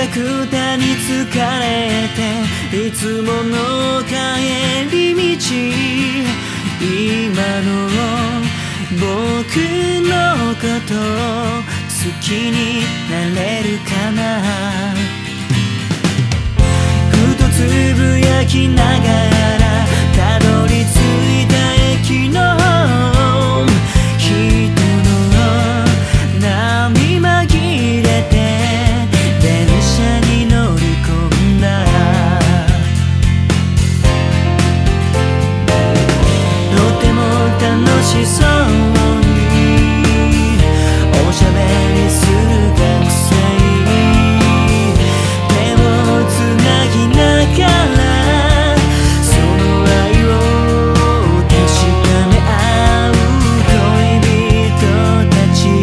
たくたに疲れていつもの帰り道今の僕のことを好きになれるかなふとつぶやきながらたどり着いた駅の人の波紛れて電車に乗り込んだとても楽しそうにおしゃべりする学生手をつなぎながらその愛を確かめ合う恋人たち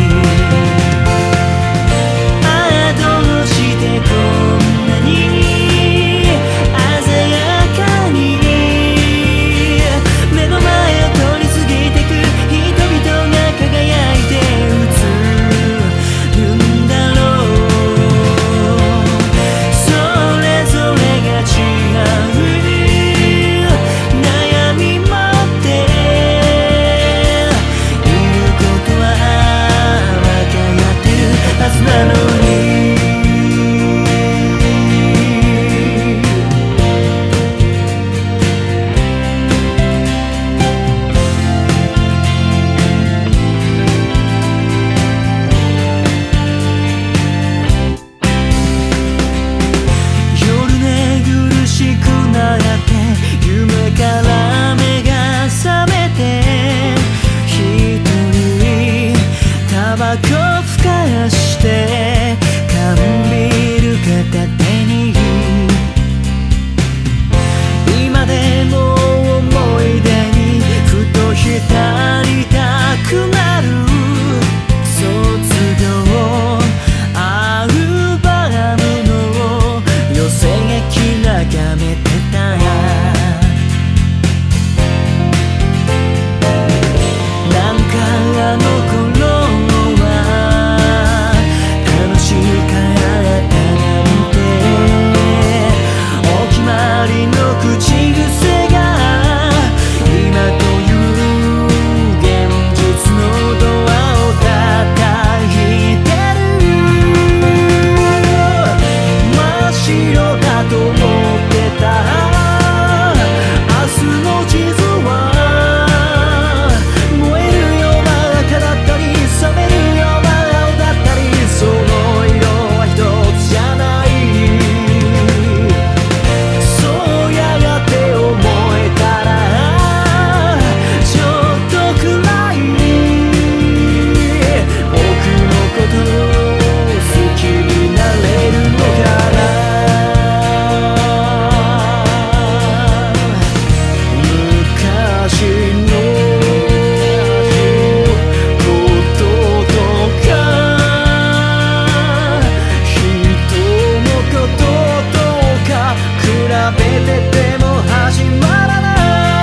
ああどうしてこんなに鮮やかに目の前を通り過ぎてく人々が輝いて映るんだろうそれぞれが違う悩み持っていることは分かってるはずなのに夜寝苦しくなって夢から目が覚めて一人タバコふかして缶ビール片手に今でも思い出にふと浸りたくなる卒業アルバムの寄せ書き眺めてたなんかあの頃は楽しかったなんてお決まりの口癖が今という現実のドアを叩いてる真っ白だと思ってた明日の地図は燃えるような赤だったり冷めるような青だったりその色は一つじゃないそうやがて思えたらちょっとくらい僕のこと好きになれるのかな昔のこととか人のこととか比べてても始まらない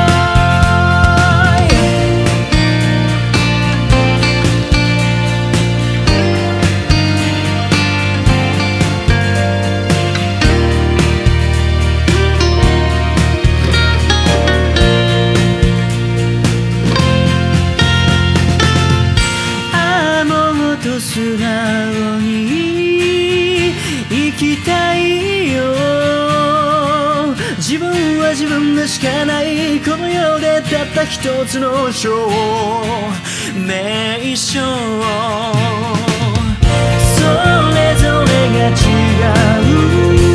ああもっと素直に生きたいよ自分は自分でしかないこの世でたった一つの証明書それぞれが違う